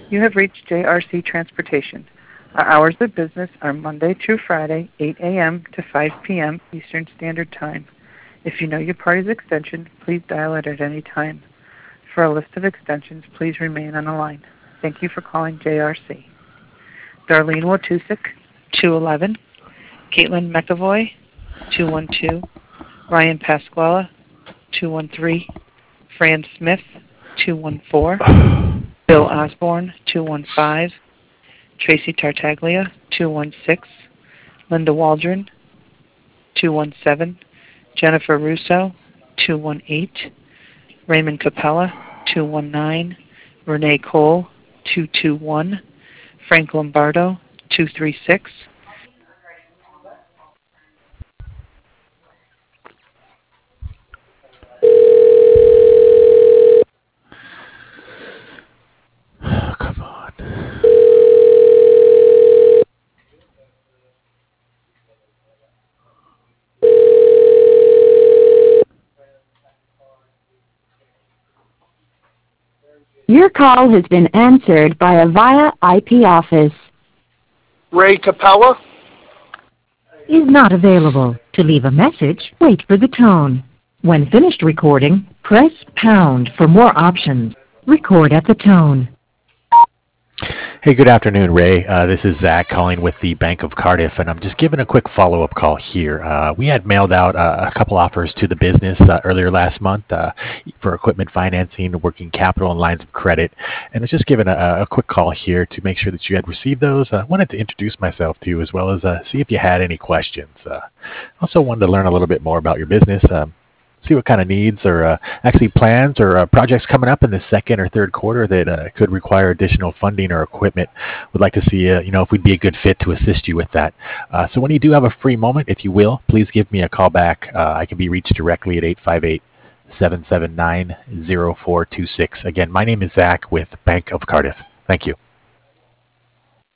You have reached JRC Transportation. Our hours of business are Monday through Friday, 8 a.m. to 5 p.m. Eastern Standard Time. If you know your party's extension, please dial it at any time. For a list of extensions, please remain on the line. Thank you for calling JRC. Darlene Watusik, 211. Caitlin McAvoy, 212. Ryan Pasquala, 213. Fran Smith, 214. Bill Osborne, 215. Tracy Tartaglia, 216. Linda Waldron, 217. Jennifer Russo, 218. Raymond Capella, 219. Renee Cole, 221. Frank Lombardo, 236. Come on. Your call has been answered by a VIA IP office. Ray Capella? Is not available. To leave a message, wait for the tone. When finished recording, press pound for more options. Record at the tone. Hey, good afternoon, Ray. This is Zach calling with the Bank of Cardiff, and I'm just giving a quick follow-up call here. We had mailed out a couple offers to the business earlier last month for equipment financing, working capital, and lines of credit, and I was just giving a quick call here to make sure that you had received those. I wanted to introduce myself to you as well as see if you had any questions. Also wanted to learn a little bit more about your business. See what kind of needs or actually plans or projects coming up in the second or third quarter that could require additional funding or equipment. Would like to see if we'd be a good fit to assist you with that. So when you do have a free moment, if you will, please give me a call back. I can be reached directly at 858-779-0426. Again, my name is Zach with Bank of Cardiff. Thank you.